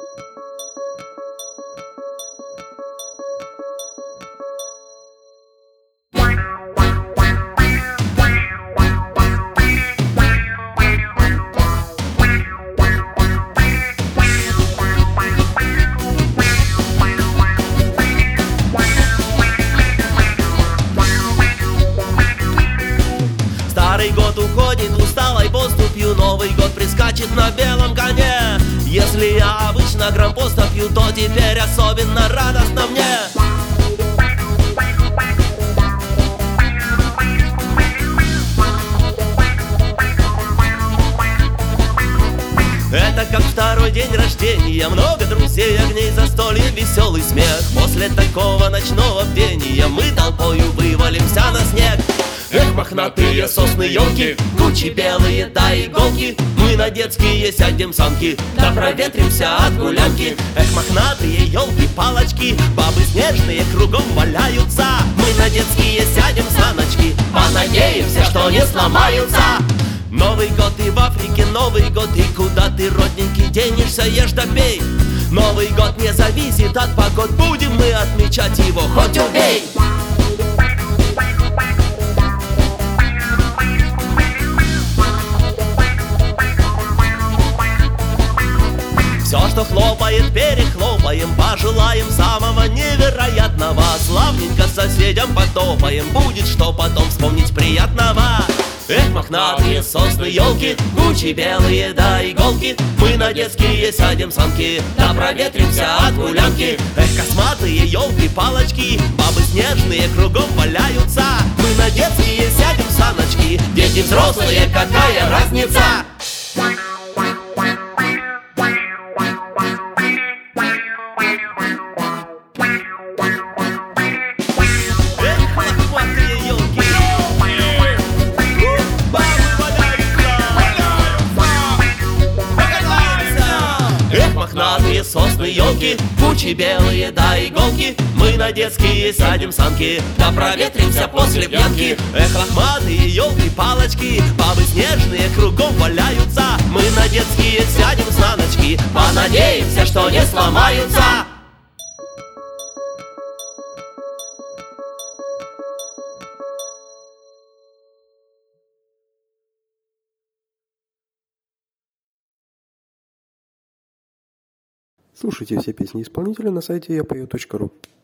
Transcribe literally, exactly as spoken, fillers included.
Старый год уходит усталой поступью, Новый год прискачет на белом коне. Если я обычно грампоста пью, то теперь особенно радостно мне. Это как второй день рождения, много друзей, огней, застолье, веселый смех. После такого ночного бдения мы толпою вывалимся на снег. Эх, мохнатые сосны, елки, кучи белые, да иголки, мы на детские сядем санки, да проветримся от гулянки. Эх, мохнатые елки, палочки, бабы снежные кругом валяются, мы на детские сядем саночки, понадеемся, что не сломаются. Новый год и в Африке, Новый год, и куда ты, родненький, денешься, ешь да пей. Новый год не зависит от погод, будем мы отмечать его, хоть убей. Все, что хлопает, перехлопаем, пожелаем самого невероятного. Славненько соседям потопаем, будет что потом вспомнить приятного. Эх, мохнатые сосны, елки, кучи белые, да иголки, мы на детские сядем санки, да проветримся от гулянки. Эх, косматые елки, палочки, бабы снежные кругом валяются, мы на детские сядем саночки, дети взрослые, какая разница? Мохнатые сосны, елки, кучи белые, да иголки, мы на детские садим санки, да проветримся после пьянки. Эх, лохматые елки, палочки, бабы снежные кругом валяются, мы на детские сядем саночки, понадеемся, что не сломаются. Слушайте все песни исполнителя на сайте я пою точка ру.